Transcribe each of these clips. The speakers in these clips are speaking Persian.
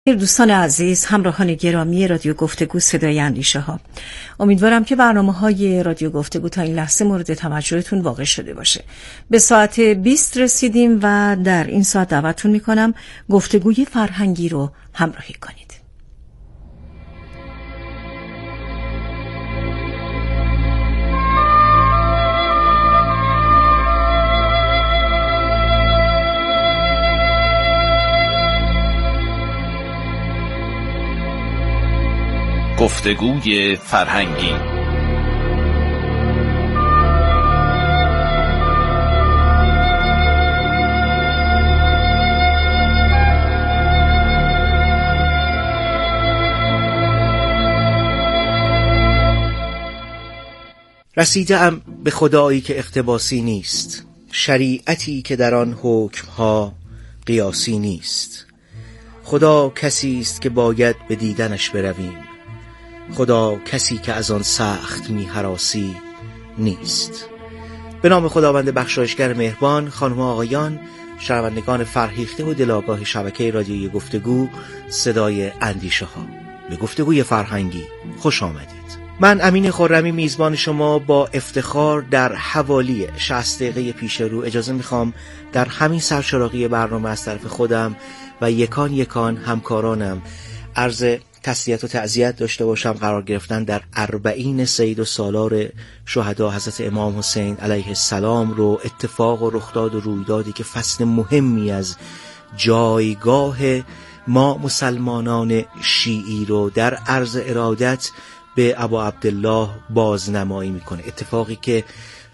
دوستان عزیز، همراهان گرامی رادیو گفتگو صدای اندیشه ها، امیدوارم که برنامه‌های رادیو گفتگو تا این لحظه مورد توجهتون واقع شده باشه. به ساعت 20 رسیدیم و در این ساعت دعوتتون میکنم گفتگوی فرهنگی رو همراهی کنید. گفتگوی فرهنگی. رسیده‌ام به خدایی که اقتباسی نیست، شریعتی که در آن حکمها قیاسی نیست. خدا کسی است که باید به دیدنش برویم، خدا کسی که از آن سخت می هراسی نیست. به نام خداوند بخشایشگر مهربان. خانم و آقایان، شنوندگان فرهیخته و دلاگاه شبکه رادیویی گفتگو صدای اندیشه ها، به گفتگوی فرهنگی خوش آمدید. من امین خرمی میزبان شما با افتخار در حوالی 60 دقیقه پیش رو اجازه میخوام در همین سرچراغی برنامه از طرف خودم و یکان همکارانم عرض تسلیت و تعزیت داشته باشم. قرار گرفتن در 40 سید و سالار شهدا حضرت امام حسین علیه السلام رو، اتفاق و رخداد و رویدادی که فصل مهمی از جایگاه ما مسلمانان شیعی رو در عرض ارادت به ابا عبدالله بازنمایی میکنه. اتفاقی که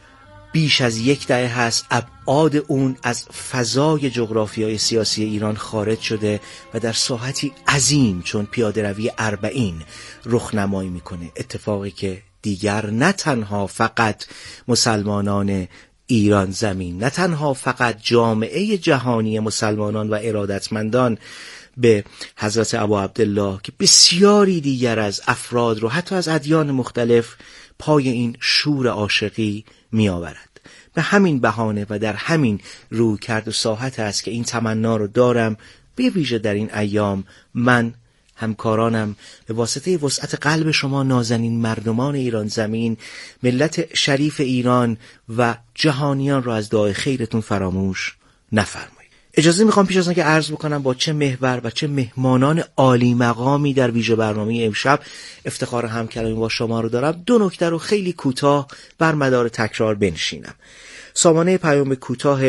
بیش از 10 دهه هست ابعاد اون از فضای جغرافیای سیاسی ایران خارج شده و در ساحتی عظیم چون پیاده روی 40 رخنمایی میکنه. اتفاقی که دیگر نه تنها فقط مسلمانان ایران زمین، نه تنها فقط جامعه جهانی مسلمانان و ارادتمندان به حضرت ابا عبدالله که بسیاری دیگر از افراد رو حتی از ادیان مختلف پای این شور عاشقی می آورد. به همین بهانه و در همین روی کرد و ساحت است که این تمنا رو دارم به ویژه در این ایام من همکارانم به واسطه وسعت قلب شما نازنین مردمان ایران زمین، ملت شریف ایران و جهانیان رو از دعای خیرتون فراموش نفرمایید. اجازه میخوام پیش از آن که عرض بکنم با چه محور و چه مهمانان عالی مقامی در ویژه برنامه امشب افتخار همکلامی با شما رو دارم 2 نکته رو خیلی کوتاه بر مدار تکرار بنشینم. سامانه پیام کوتاه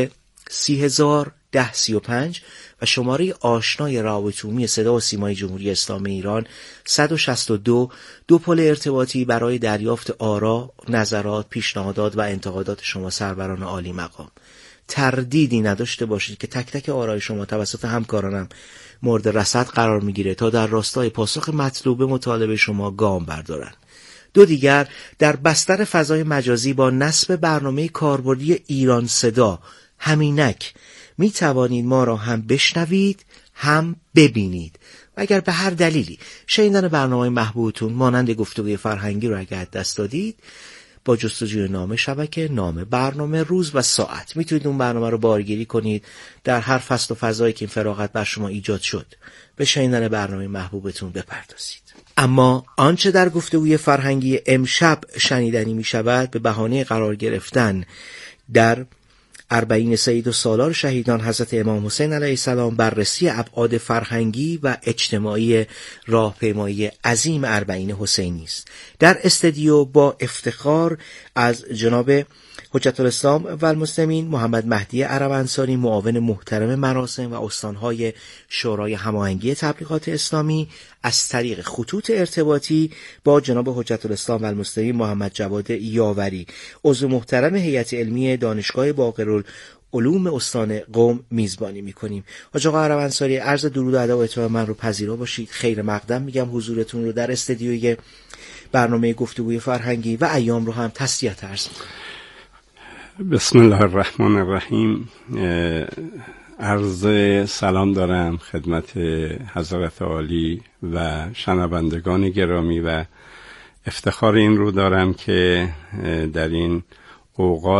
301035 و شماره آشنای روابط عمومی صدا و سیمای جمهوری اسلامی ایران 162 2 پل ارتباطی برای دریافت آرا، نظرات، پیشنهادات و انتقادات شما سروران عالی مقام. تردیدی نداشته باشید که تک تک آرای شما توسط همکارانم مورد رصد قرار میگیره تا در راستای پاسخ مطلوب مطالبه شما گام بردارن. 2 دیگر، در بستر فضای مجازی با نصب برنامه کاربردی ایران صدا همینک می توانید ما را هم بشنوید هم ببینید و اگر به هر دلیلی شنیدن برنامه محبوبتون مانند گفتگوی فرهنگی رو اگر دست دادید، با جستجوی نام شبکه، نام برنامه، روز و ساعت میتونید اون برنامه رو بارگیری کنید. در هر فصل و فضایی که این فراغت بر شما ایجاد شد به شنیدن برنامه محبوبتون بپردازید. اما آنچه در گفتگوی فرهنگی امشب شنیدنی میشود به بهانه قرار گرفتن در 40 سید و سالار شهیدان حضرت امام حسین علیه السلام، بررسی ابعاد فرهنگی و اجتماعی راهپیمایی عظیم 40 حسینی است. در استودیو با افتخار از جناب حجت الاسلام و المسلمین محمد مهدی عرب انصاری، معاون محترم مراسم و استانهای شورای هماهنگی تبلیغات اسلامی، از طریق خطوط ارتباطی با جناب حجت الاسلام و المسلمین محمد جواد یاوری، عضو محترم هیئت علمی دانشگاه باقرالعلوم استان قم میزبانی میکنیم. حاج آقا عرب انصاری، عرض درود و ادب و احترام من رو پذیرا باشید. خیر مقدم میگم حضورتون رو در استودیوی برنامه گفتگوی فرهنگی و ایام رو هم تسلیت عرض میکنم. بسم الله الرحمن الرحیم. عرض سلام دارم خدمت حضرت عالی و شنوندگان گرامی و افتخار این رو دارم که در این اوقات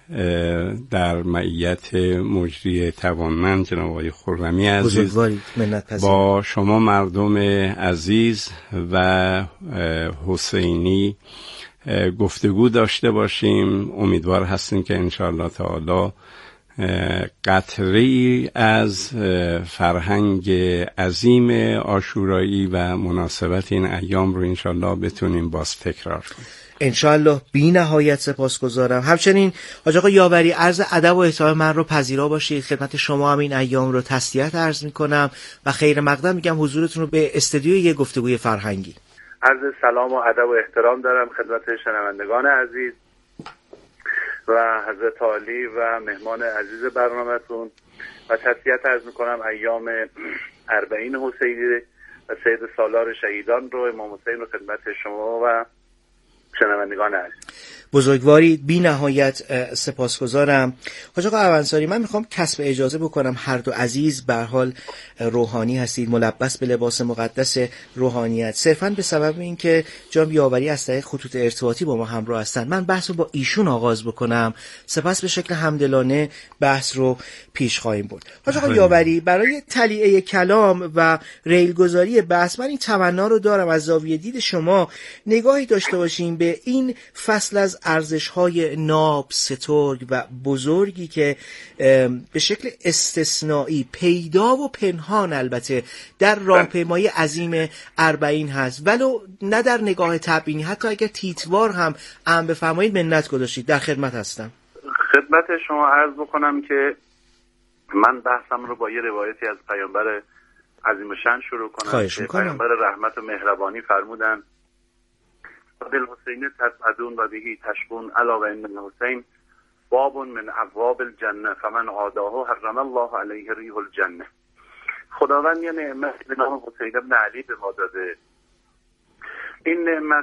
در معیت مجری توانمند جناب آقای خرمی عزیز با شما مردم عزیز و حسینی گفتگو داشته باشیم. امیدوار هستیم که انشاءالله تعالی قطره‌ای از فرهنگ عظیم عاشورایی و مناسبت این ایام رو انشاءالله بتونیم باز تکرار کنیم. انشاءالله بی نهایت سپاسگزارم. همچنین حاج آقا یاوری عرض ادب و احترام من رو پذیرا باشید. خدمت شما هم این ایام رو تسلیت عرض میکنم و خیر مقدم میگم حضورتون رو به استودیوی گفتگوی فرهنگی. عرض سلام و ادب و احترام دارم خدمت شنوندگان عزیز و حضرت عالی و مهمان عزیز برنامه‌تون و تسلیت عرض میکنم ایام 40 حسینی و سید سالار شهیدان رو امام حسین رو خدمت شما و شنوندگان عزیز. بزرگوارید، بی نهایت سپاسگزارم. حاج آقا اوانصاری، من میخوام کسب اجازه بکنم. هر دو عزیز به هر حال روحانی هستید، ملبس به لباس مقدس روحانیت، صرفاً به سبب اینکه جناب یاوری از طریق خطوط ارتباطی با ما همراه هستند. من بحث رو با ایشون آغاز بکنم، سپس به شکل همدلانه بحث رو پیش خواهیم برد. حاج آقا یاوری، برای تلیعه کلام و ریلگذاری بحث من این تمنا رو دارم از زاویه دید شما نگاهی داشته باشیم به این فصل از ارزش‌های ناب، سترگ و بزرگی که به شکل استثنایی پیدا و پنهان البته در راهپیمایی عظیم 40 هست، ولو نه در نگاه تبیینی، حتی اگر تیتوار هم بفرمایید منت گذاشتید. در خدمت هستم. خدمت شما عرض بکنم که من بحثم رو با یه روایتی از پیامبر عظیم شان شروع کنم. خواهش میکنم. پیامبر رحمت و مهربانی فرمودن بالحسین تسعدون و بهی تشبون الا و ان الحسین باب من ابواب الجنه فمن عاداه حرم الله علیه ریح الجنه. خداوند یه نعمت به نام حسین ابن علی به ما داده. این نعمت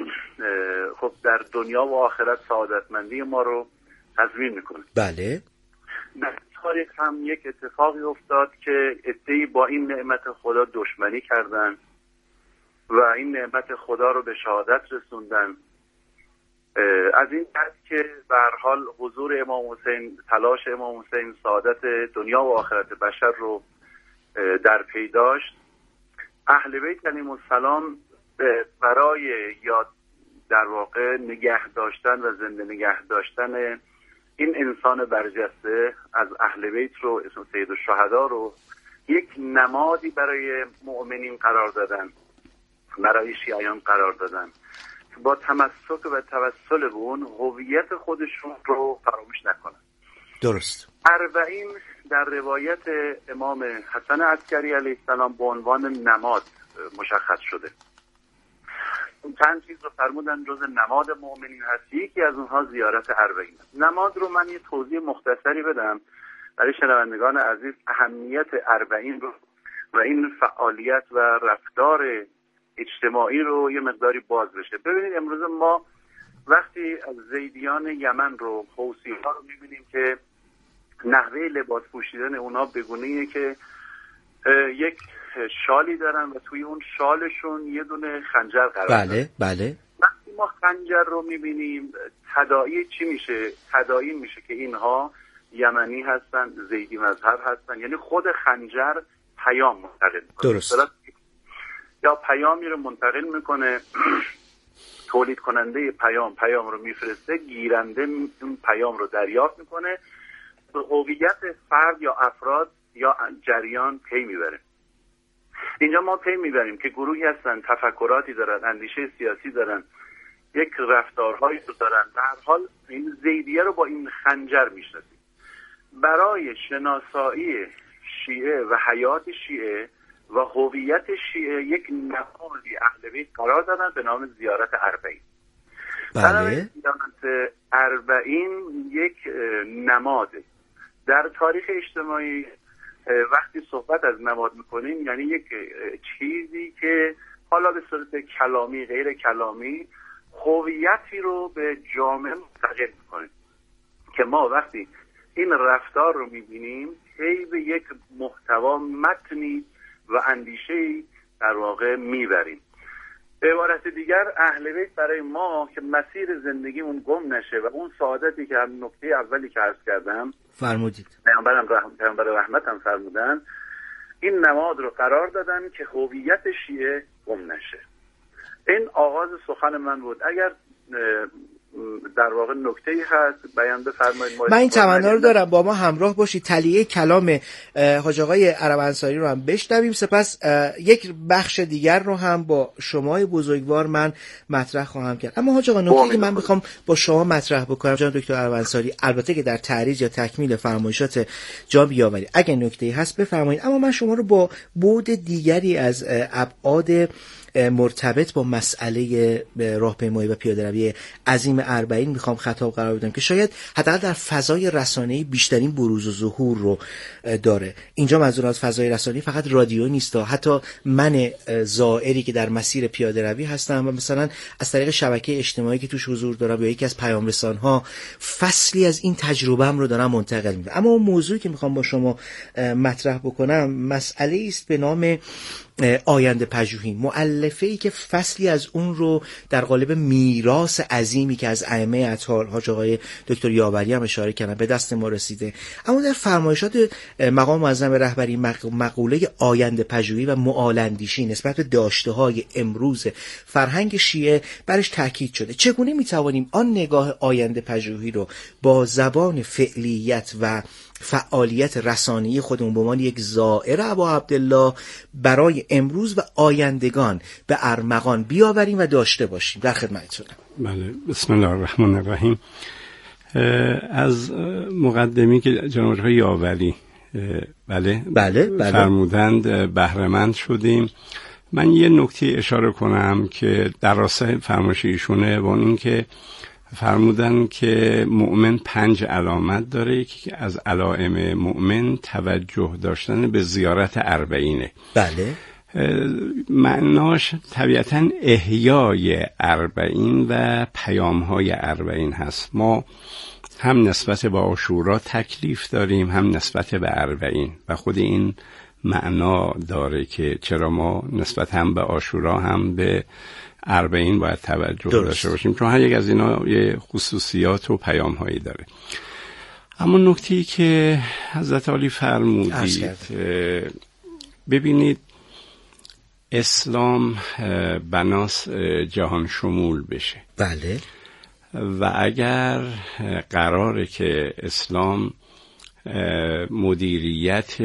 خب در دنیا و آخرت سعادتمندی ما رو تضمین میکنه. بله. در تاریخ هم یک اتفاقی افتاد که عده‌ای با این نعمت خدا دشمنی کردن و این نعمت خدا رو به شهادت رسوندن. از این جهت که به هر حال حضور امام حسین، تلاش امام حسین سعادت دنیا و آخرت بشر رو در پی داشت، اهل بیت علیهم السلام برای یاد در واقع نگه داشتن و زنده نگه داشتن این انسان برجسته از اهل بیت رو، اسم سید الشهدا رو یک نمادی برای مؤمنین قرار دادن، برای شیعیان قرار دادن، با تمسک و توسل به اون هویت خودشون رو فراموش نکنن. درست. 40 در روایت امام حسن عسکری علیه السلام به عنوان نماد مشخص شده. چند چیز رو فرمودن جز نماد مؤمنین هست، یکی از اونها زیارت 40. نماد رو من یه توضیح مختصری بدم برای شنوندگان عزیز، اهمیت 40 رو و این فعالیت و رفتار اجتماعی رو یه مقداری باز بشه. ببینید امروز ما وقتی از زیدیان یمن رو، حوثی ها رو میبینیم که نحوه لباس پوشیدن اونا بگونه‌ایه که یک شالی دارن و توی اون شالشون یه دونه خنجر قرار داره. بله. وقتی ما خنجر رو میبینیم تداعی چی میشه؟ تداعی میشه که اینها یمنی هستن، زیدی مذهب هستن. یعنی خود خنجر پیام منتقل میکنه. درست. یا پیامی رو منتقل میکنه، تولید کننده پیام رو میفرسته، گیرنده اون پیام رو دریافت میکنه، به هویت فرد یا افراد یا جریان پی میبره. اینجا ما پی میبریم که گروهی هستن، تفکراتی دارن، اندیشه سیاسی دارن، یک رفتارهایی رو دارن. در هر حال این زیدیه رو با این خنجر میشناسیم. برای شناسایی شیعه و حیات شیعه و هویت شیعه یک نمادی اهل بیت قرار دادن به نام زیارت 40. بله. زیارت 40 یک نماده. در تاریخ اجتماعی وقتی صحبت از نماد میکنیم یعنی یک چیزی که حالا به صورت کلامی، غیر کلامی، هویتی رو به جامعه منتقل میکنیم که ما وقتی این رفتار رو میبینیم هی به یک محتوا، متنی و اندیشه‌ای در واقع میبریم. به عبارت دیگر اهل بیت برای ما که مسیر زندگیمون گم نشه و اون سعادتی که هم نکته اولی که عرض کردم فرمودید پیامبر رحمت هم فرمودن، این نماد رو قرار دادن که هویت شیعه گم نشه. این آغاز سخن من بود. اگر در واقع نکته‌ای هست بیان بفرمایید. من این تمنا رو دارم با ما همراه باشید، تلیه کلام حاج آقای عرب انصاری رو هم بشنویم، سپس یک بخش دیگر رو هم با شما بزرگوار من مطرح خواهم کرد. اما حاج آقا نکته‌ای که من بخوام با شما مطرح بکنم جناب دکتر عرب انصاری، البته که در تعریض یا تکمیل فرمایشات جا بیاورید اگه نکته‌ای هست بفرمایید، اما من شما رو با بعد دیگری از ابعاد مرتبط با مسئله راهپیمایی و پیاده‌روی عظیم اربعین میخوام خطاب قرار بدم که شاید حداقل در فضای رسانه‌ای بیشترین بروز و ظهور رو داره. اینجا منظور از فضای رسانه‌ای فقط رادیو نیست، حتی من زائری که در مسیر پیاده‌روی هستم و مثلا از طریق شبکه اجتماعی که توش حضور دارم یا یکی از پیام رسان‌ها فصلی از این تجربه‌ام رو دارم منتقل می‌کنم. اما اون موضوعی که میخوام با شما مطرح بکنم مسئله است به نام آینده پژوهی، مؤلفه‌ای که فصلی از اون رو در قالب میراث عظیمی که از ائمه اطهار حاج آقای دکتر یاوری هم اشاره کردن به دست ما رسیده. اما در فرمایشات مقام معظم رهبری مقوله آینده پژوهی و معالاندیشی نسبت به داشته‌های امروز فرهنگ شیعه برش تاکید شده. چگونه میتوانیم آن نگاه آینده پژوهی رو با زبان فعلیت و فعالیت رسانه‌ای خودمون به عنوان یک زائر ابا عبدالله برای امروز و آیندگان به ارمغان بیاوریم و داشته باشیم؟ در خدمتتونم. بله، بسم الله الرحمن الرحیم. از مقدمی که جناب آقای یاوری بله فرمودند بهره مند شدیم. من یه نکته اشاره کنم که در راستای فرمایش ایشونه و این که فرمودن که مؤمن 5 علامت داره که از علائم مؤمن توجه داشتن به زیارت اربعینه. بله. معناش طبیعتاً احیای اربعین و پیام‌های اربعین هست. ما هم نسبت به عاشورا تکلیف داریم هم نسبت به اربعین و خود این معنا داره که چرا ما نسبت هم به عاشورا هم به اربعین باید توجه داشته باشیم، چون هر یک از اینا یه خصوصیات و پیام هایی داره. اما نکته‌ای که حضرت علی فرمودید، ببینید اسلام بناس جهان شمول بشه. بله. و اگر قراره که اسلام مدیریت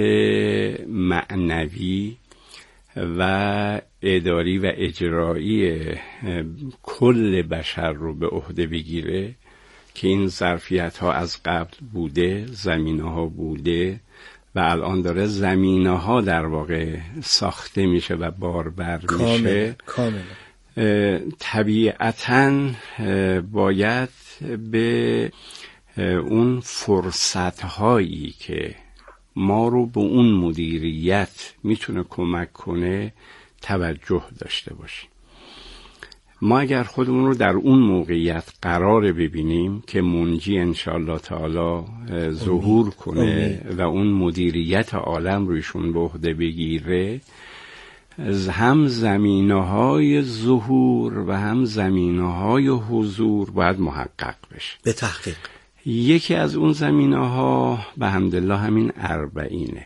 معنوی و اداری و اجرایی کل بشر رو به عهده بگیره که این ظرفیت ها از قبل بوده، زمینه ها بوده و الان داره زمینه ها در واقع ساخته میشه و باربر میشه، کاملا طبیعتاً باید به اون فرصت هایی که ما رو به اون مدیریت میتونه کمک کنه توجه داشته باشیم. ما اگر خودمون رو در اون موقعیت قرار ببینیم که منجی انشاءالله تعالی ظهور کنه و اون مدیریت عالم رویشون به عهده بگیره، هم زمینه‌های ظهور و هم زمینه‌های حضور باید محقق بشه. به تحقیق یکی از اون زمینه‌ها به حمدالله همین اربعینه.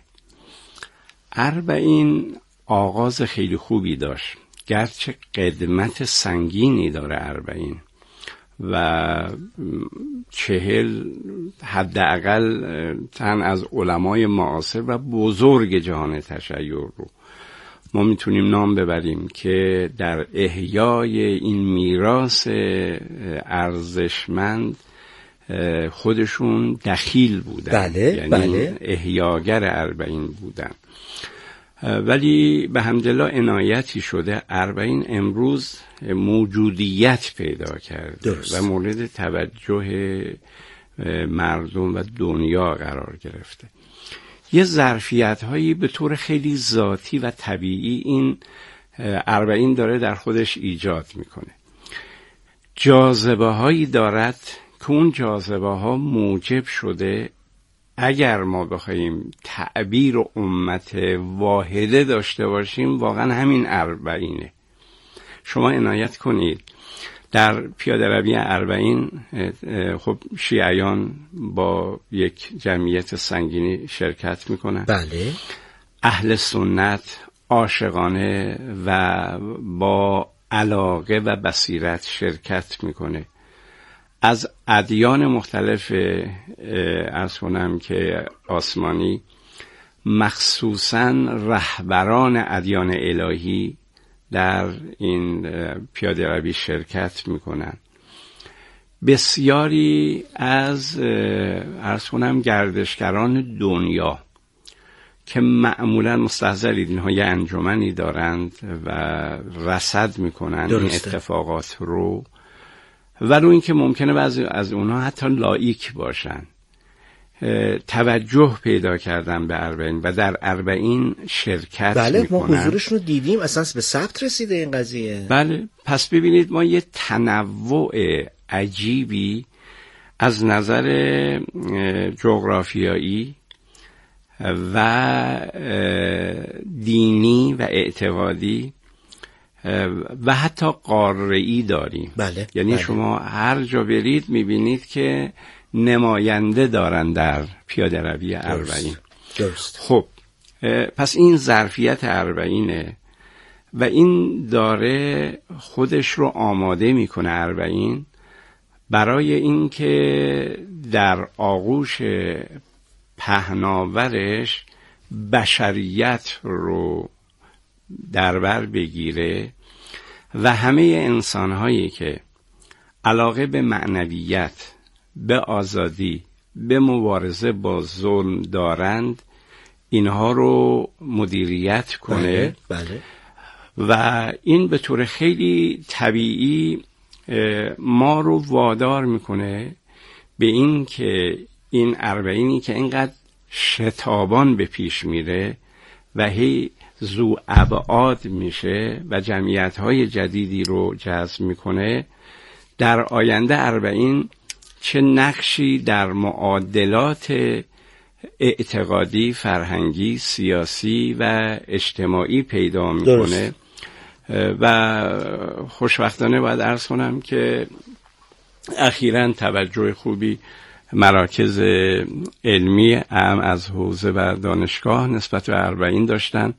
اربعین آغاز خیلی خوبی داشت، گرچه قدمت سنگینی داره اربعین و 40 حداقل تن از علمای معاصر و بزرگ جهان تشیع رو ما میتونیم نام ببریم که در احیای این میراث ارزشمند خودشون دخیل بودن. بله، یعنی بله. احیاگر اربعین بودن. ولی به حمدالله عنایتی شده اربعین امروز موجودیت پیدا کرده و مورد توجه مردم و دنیا قرار گرفته. یه ظرفیت هایی به طور خیلی ذاتی و طبیعی این اربعین داره در خودش ایجاد میکنه. جاذبه هایی دارد که اون جاذبه ها موجب شده اگر ما بخوایم تعبیر و امت واحده داشته باشیم واقعا همین اربعینه. شما عنایت کنید در پیاده روی اربعین خب شیعیان با یک جمعیت سنگینی شرکت میکنن. بله. اهل سنت عاشقانه و با علاقه و بصیرت شرکت میکنه. از ادیان مختلف عرض کنم که آسمانی، مخصوصاً رهبران ادیان الهی در این پیاده روی شرکت میکنن. بسیاری از عرض کنم گردشگران دنیا که معمولا مستحضرید اینها یه انجمنی دارند و رصد میکنن این اتفاقات رو، ولو اینکه ممکنه بعضی از اونها حتی لاییک باشن، توجه پیدا کردن به اربعین و در اربعین شرکت بله میکنن. ما حضورشون رو دیدیم، اصلا به ثبت رسیده این قضیه. بله، پس ببینید ما یه تنوع عجیبی از نظر جغرافیایی و دینی و اعتقادی و حتی قاره‌ای داریم. بله. یعنی بله. شما هر جا برید میبینید که نماینده دارن در پیاده روی اربعین. درست. خب پس این ظرفیت اربعینه و این داره خودش رو آماده میکنه اربعین برای اینکه در آغوش پهناورش بشریت رو در بر بگیره و همه انسان‌هایی که علاقه به معنویت، به آزادی، به مبارزه با ظلم دارند اینها رو مدیریت کنه. بله. و این به طور خیلی طبیعی ما رو وادار میکنه به این که این اربعینی که اینقدر شتابان به پیش میره و هی ذو ابعاد میشه و جمعیت‌های جدیدی رو جذب میکنه، در آینده اربعین چه نقشی در معادلات اعتقادی، فرهنگی، سیاسی و اجتماعی پیدا میکنه. و خوشبختانه باید عرض کنم که اخیراً توجه خوبی مراکز علمی اعم از حوزه و دانشگاه نسبت به اربعین داشتن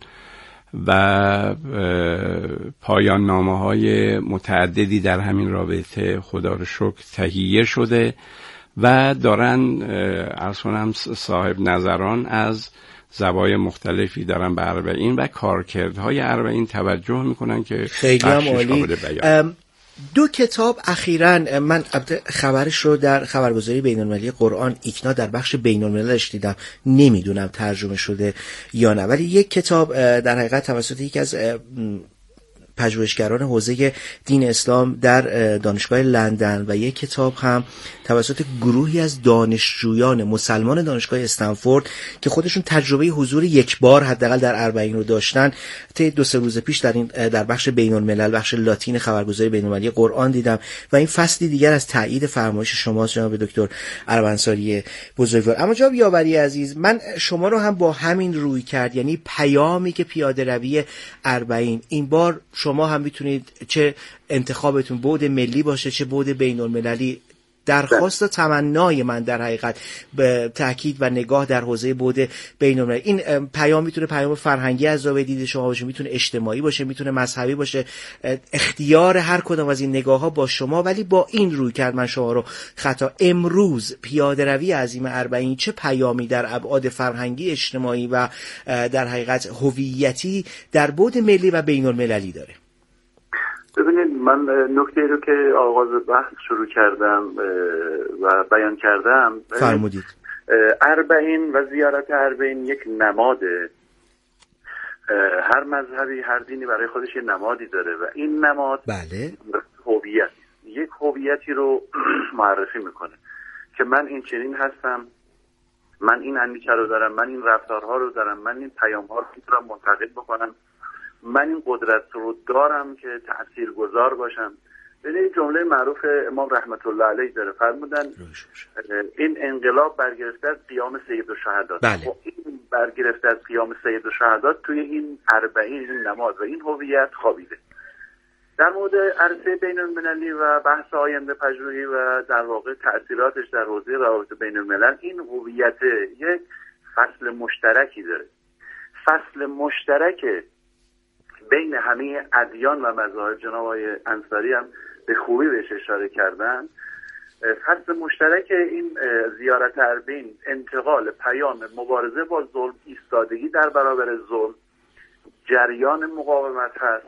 و پایان نامه‌های متعددی در همین رابطه خدا رو شکر تهیه شده و دارن عرض کنم صاحب نظران از زوایای مختلفی دارن به اربعین و کارکردهای اربعین توجه میکنن که خیلی هم عالی. دو کتاب اخیراً من خبرش رو در خبرگزاری بین‌المللی قرآن ایکنا در بخش بین‌المللش دیدم، نمیدونم ترجمه شده یا نه، ولی یک کتاب در حقیقت توسط یکی از پژوهشگران حوزه دین اسلام در دانشگاه لندن و یک کتاب هم توسط گروهی از دانشجویان مسلمان دانشگاه استنفورد که خودشون تجربه حضور یک بار حداقل در اربعین رو داشتن طی 2-3 روز پیش در بخش بین الملل، بخش لاتین خبرگزاری بین‌المللی قرآن دیدم و این فصلی دیگر از تایید فرمایش شماست جناب دکتر عرب انصاری بزرگوار. اما جناب یاوری عزیز، من شما رو هم با همین روی کرد، یعنی پیامی که پیاده روی اربعین این بار شما هم میتونید چه انتخابتون بعد ملی باشه چه بعد بین المللی، درخواست و تمنای من در حقیقت به تاکید و نگاه در حوزه بعد بین المللی، این پیام میتونه پیام فرهنگی از زاویه دید شما باشه، میتونه اجتماعی باشه، میتونه مذهبی باشه، اختیار هر کدام از این نگاه ها با شما، ولی با این روی کرد من شما رو خطا. امروز پیاده روی عظیم اربعین چه پیامی در ابعاد فرهنگی، اجتماعی و در حقیقت هویتی در بعد ملی و بین المللی داره؟ ببینید، من نکته رو که آغاز بحث شروع کردم و بیان کردم فرمودید، اربعین و زیارت اربعین یک نماده. هر مذهبی، هر دینی برای خودش یه نمادی داره و این نماد بله هویت، یک هویتی رو معرفی میکنه که من این چنین هستم، من این اندیشه رو دارم، من این رفتارها رو دارم، من این پیام‌ها رو میتونم منتقل بکنم، من این قدرت رو دارم که تاثیرگذار باشم. ببینید جمله معروف امام رحمت الله علیه داره، فرمودن این انقلاب برگرفته از قیام سید الشهدا. بله. این برگرفته از قیام سید الشهدا توی این اربعین، این نماز و این هویت خوابیده. در مورد عرصه بین المللی و بحث آینده پژوهی و در واقع تأثیراتش در حوزه روابط بین الملل، این هویت یک فصل مشترکی داره. فصل مشترک بین همه ادیان و مذاهب. جناب آقای انصاری هم به خوبی بهش اشاره کردن. فصل مشترک این زیارت اربعین انتقال پیام مبارزه با ظلم، ایستادگی در برابر ظلم، جریان مقاومت هست،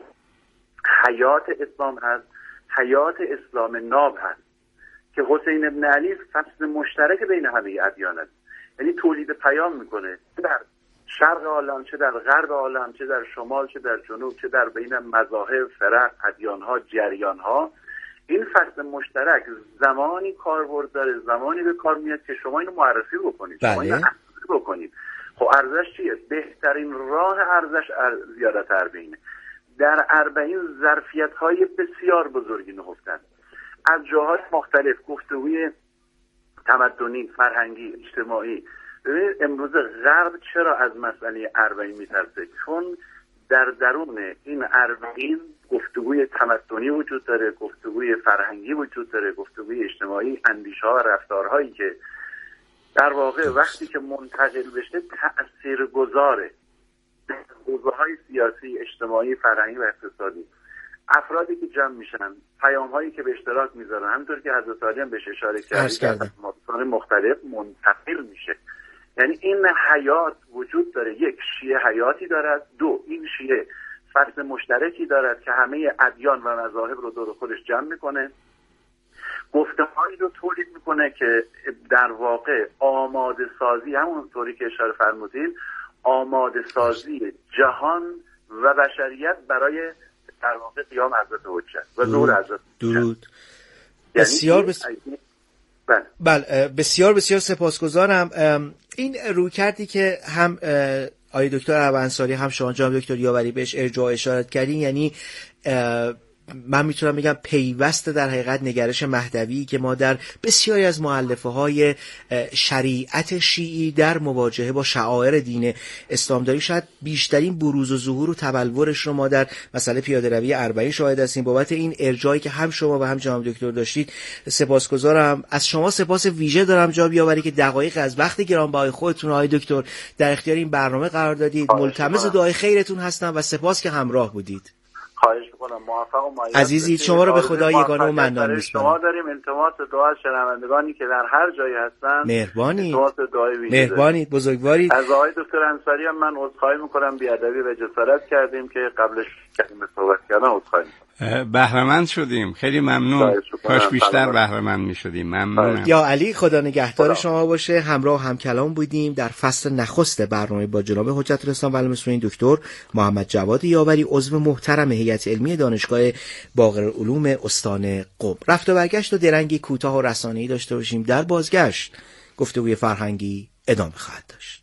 حیات اسلام هست، حیات اسلام ناب هست که حسین ابن علی فصل مشترک بین همه ادیان است. یعنی تولید پیام میکنه در شرق عالم، چه در غرب عالم، چه در شمال، چه در جنوب، چه در بین مذاهب، فرق، ادیان‌ها، جریان‌ها. این فصل مشترک زمانی کاربرد داره، زمانی به کار میاد که شما اینو معرفی بکنید، شما اینو ارزش بکنید. خب ارزش چیه؟ بهترین راه ارزش زیارت اربعینه. در اربعین ظرفیت‌های بسیار بزرگی نهفتن از جاهای مختلف، گفتگوی تمدنی، فرهنگی، اجتماعی. ببینید امروز غرب چرا از مسئله اربعین میترسه؟ چون در درون این اربعین گفتگوی تمدنی وجود داره، گفتگوی فرهنگی وجود داره، گفتگوی اجتماعی، اندیشه‌ها و رفتارهایی که در واقع وقتی که منتقل بشه تأثیرگذاره در حوزه‌های سیاسی، اجتماعی، فرهنگی و اقتصادی. افرادی که جمع میشن، پیام‌هایی که به اشتراک میذارن، همونطور که حضرت علی هم بهش اشاره کردن، در مواقع مختلف منتقل میشه. یعنی این حیات وجود داره. یک، شیعه حیاتی دارد. دو، این شیعه فصل مشترکی دارد که همه ادیان و مذاهب رو دور خودش جمع میکنه، گفته‌هایی رو تولید میکنه که در واقع آماده سازی، همونطوری که اشاره فرمودید، آماده سازی جهان و بشریت برای در واقع قیام حضرت حجت و ظهور حضرت درود. بسیار بسیار بسیار سپاسگزارم. این رویکردی که هم آقای دکتر عرب انصاری هم شما جناب دکتر یاوری بهش ارجاع اشارت کردین، یعنی من میتونم بگم پیوسته در حقیقت نگرش مهدوی که ما در بسیاری از مؤلفه‌های شریعت شیعی در مواجهه با شعائر دین اسلام داریم. شاید بیشترین بروز و ظهور و تبلورش رو ما در مسئله پیاده‌روی اربعین شاهد هستیم. بابت این ارجاعی که هم شما و هم جناب دکتر داشتید سپاسگزارم. از شما سپاس ویژه دارم جناب یاوری که دقایق از وقت گرانبهای خودتون آقای دکتر در اختیار این برنامه قرار دادید. ملتمس دعای خیرتون هستم و سپاس که همراه بودید. خواهش می‌کنم. موفق و مایل عزیزی، شما رو به خدا یگانه و منان می‌سپارم. شما داریم التماس دعا از شنوندگانی که در هر جایی هستن. مهربانید. التماس دعای ویژه. مهربانید، بزرگوارید. از آقای دکتر انصاری هم من عذرخواهی می‌کنم، بی‌ادبی و جسارت کردیم که قبلش کلمه صحبت کردن. عذرخواهی بهره‌مند شدیم. خیلی ممنون. کاش بیشتر بهره‌مند می‌شدیم. ممنونم. یا علی، خدا نگهدار شما باشه. همراه هم کلام بودیم در فصل نخست برنامه با جناب حجت الاسلام و المسلمین دکتر محمد جواد یاوری، عضو محترم هیئت علمی دانشگاه باقرالعلوم استان قم. رفت و برگشت و درنگی کوتاه و رسانه‌ای داشته باشیم. در بازگشت گفتگوی فرهنگی ادامه خواهد داشت.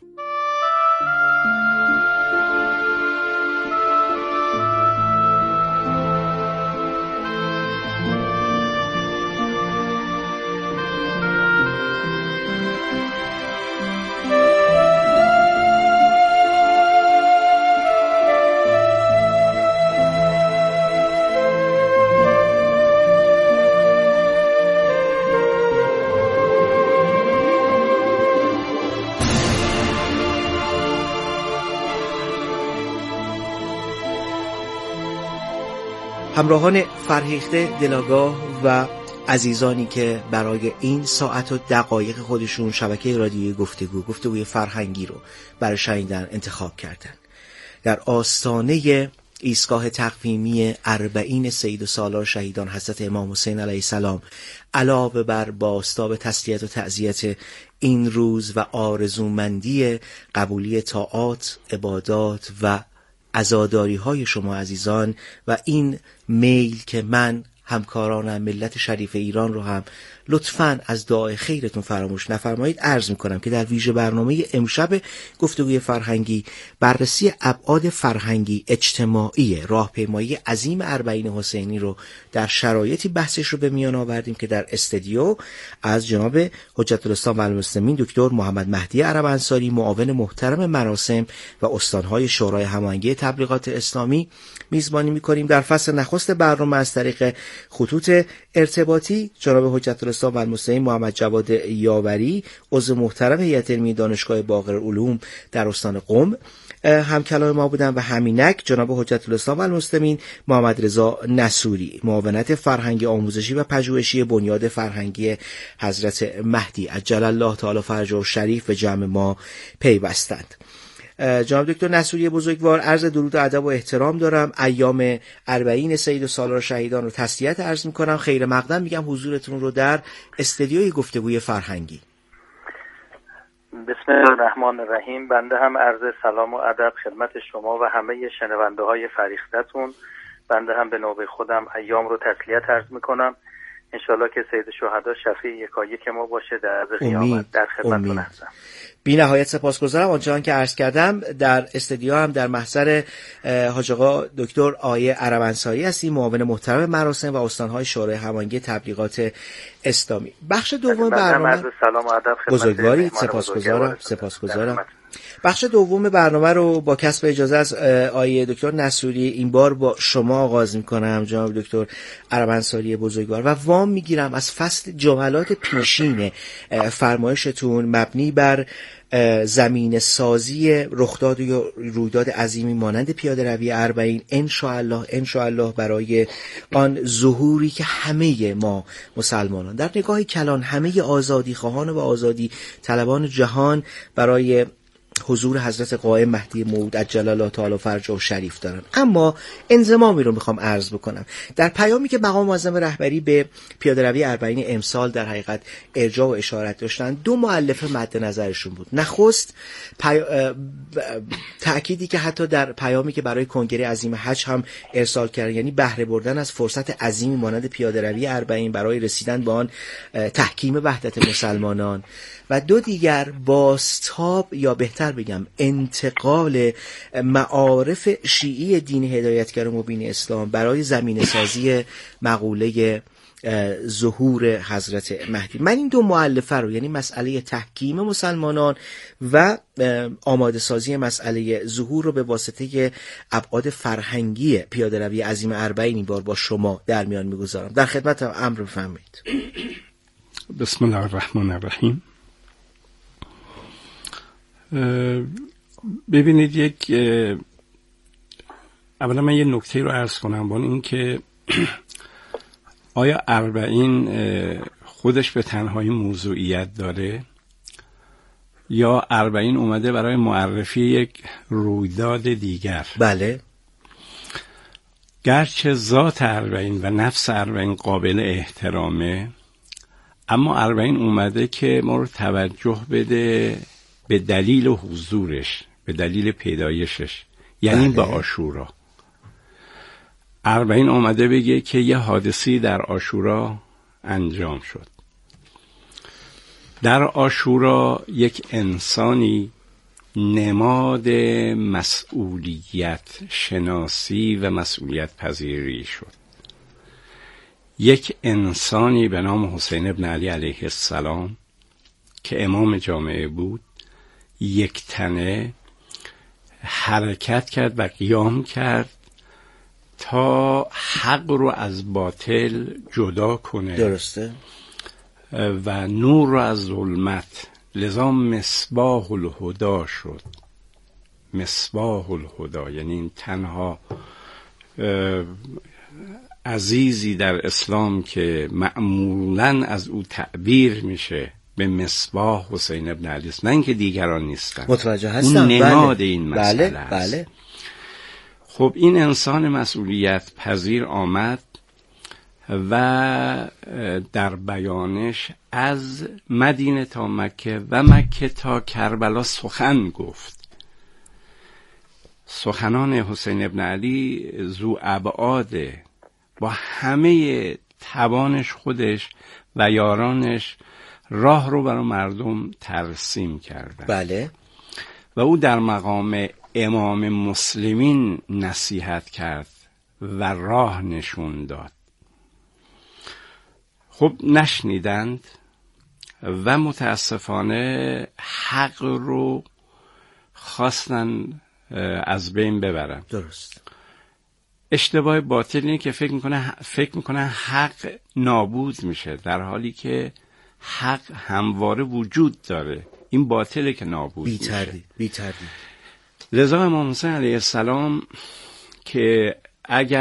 همراهان فرهیخته، دلاگاه و عزیزانی که برای این ساعت و دقایق خودشون شبکه رادیویی گفتگوی فرهنگی رو برای شنیدن انتخاب کردن، در آستانه ایستگاه تقویمی اربعین سید و سالار شهیدان حضرت امام حسین علیه السلام، علاوه بر بازتاب تسلیت و تعزیت این روز و آرزومندی قبولی طاعات، عبادات و عزاداری های شما عزیزان و این میل که من همکارانم، ملت شریف ایران رو هم لطفاً از دعای خیرتون فراموش نفرمایید. عرض میکنم که در ویژه برنامه امشب گفتگوی فرهنگی بررسی ابعاد فرهنگی اجتماعی راهپیمایی عظیم اربعین حسینی رو در شرایطی بحثش رو به میان آوردیم که در استودیو از جناب حجت الاسلام و المسلمین دکتر محمد مهدی عرب انصاری، معاون محترم مراسم و استانهای شورای هماهنگی تبلیغات اسلامی میزبانی میکنیم. در فصل نخست برنامه از طریق خطوط ارتباطی جناب حجت الاسلام و المسلمین محمد جواد یاوری، عضو محترم هیئت علمی دانشگاه باقرالعلوم در استان قم همکلام ما بودن و همینک جناب حجت الاسلام و المسلمین محمد رضا نصوری، معاونت فرهنگی آموزشی و پژوهشی بنیاد فرهنگی حضرت مهدی عجل الله تعالی فرجه شریف به جمع ما پیوستند. جناب دکتر نصوری بزرگوار، عرض درود و ادب و احترام دارم. ایام اربعین سید و سالار شهیدان رو تسلیت عرض میکنم. خیر مقدم میگم حضورتون رو در استودیوی گفتگوی فرهنگی. بسم الله الرحمن الرحیم. بنده هم عرض سلام و ادب خدمت شما و همه شنونده های فریختتون. بنده هم به نوبه خودم ایام رو تسلیت عرض میکنم. انشالله که سید شهدا شفیع یکایک ما باشه در عرض قیامت. در خدمتتون هستم. بی نهایت سپاسگزارم. آنچنان که عرض کردم در استودیو هم در محضر حاج آقا دکتر آیه عرب انصاری هستیم، معاون محترم مراسم و استانهای شورای هماهنگی تبلیغات اسلامی. بخش دوم برنامه سلام و ادب بزرگواری. سپاسگزارم. بخش دوم برنامه رو با کسب اجازه از آیه دکتر نصوری این بار با شما آغاز میکنم جناب دکتر عرب انصاری بزرگوار و وام میگیرم از فصل جملات پیشین فرمایشتون مبنی بر زمین سازی رخداد و رویداد عظیمی مانند پیاده روی اربعین انشاءالله برای آن ظهوری که همه ما مسلمانان در نگاه کلان همه آزادی خواهان و آزادی طلبان جهان برای حضور حضرت قائم مهدی موعود عجل الله تعالی فرجه شریف دارن. اما انضمامی رو میخوام عرض بکنم. در پیامی که مقام معظم رهبری به پیاده روی اربعین امسال در حقیقت ارجاع و اشارت داشتن، دو مؤلفه مد نظرشون بود. نخست تأکیدی که حتی در پیامی که برای کنگره عظیم حج هم ارسال کردن، یعنی بهره بردن از فرصت عظیمی مانند پیاده روی اربعین برای رسیدن به آن تحکیم وحدت مسلمانان، و دو دیگر بازتاب یا بهتر بگم انتقال معارف شیعی دین هدایتگر مبین اسلام برای زمینه سازی مقوله ظهور حضرت مهدی. من این دو مؤلفه رو، یعنی مسئله تحکیم مسلمانان و آماده سازی مسئله ظهور رو به واسطه ابعاد فرهنگی پیاده روی عظیم اربعین این بار با شما در میان میگذارم. در خدمتم، امر بفرمایید. بسم الله الرحمن الرحیم. ببینید، اولا من یه نکته رو عرض کنم، با این که آیا اربعین خودش به تنهایی موضوعیت داره یا اربعین اومده برای معرفی یک رویداد دیگر؟ بله. گرچه ذات اربعین و نفس اربعین قابل احترامه، اما اربعین اومده که ما رو توجه بده به دلیل حضورش، به دلیل پیدایشش، یعنی به عاشورا. اربعین اومده بگه که یه حادثی در عاشورا انجام شد. در عاشورا یک انسانی نماد مسئولیت شناسی و مسئولیت پذیری شد. یک انسانی به نام حسین ابن علی علیه السلام که امام جامعه بود، یک تنه حرکت کرد و قیام کرد تا حق رو از باطل جدا کنه. درسته. و نور رو از ظلمت. لذا مصباح الهدی شد. مصباح الهدی یعنی این تنها عزیزی در اسلام که معمولاً از او تعبیر میشه به مصباح حسین ابن علی است، نه اینکه دیگران نیستن. متوجه هستم. اون نماد این مسئله است. بله. خب این انسان مسئولیت پذیر آمد و در بیانش از مدینه تا مکه و مکه تا کربلا سخن گفت. سخنان حسین ابن علی ذو ابعاد، با همه توانش خودش و یارانش راه رو برای مردم ترسیم کردن. بله. و او در مقام امام مسلمین نصیحت کرد و راه نشون داد. خب نشنیدند و متاسفانه حق رو خواستن از بین ببرن. درست. اشتباه باطل اینه که فکر میکنن حق نابود میشه، در حالی که حق همواره وجود داره. این باطله که نابود میشه. بی تردید. لذا امام حسین علیه السلام که اگر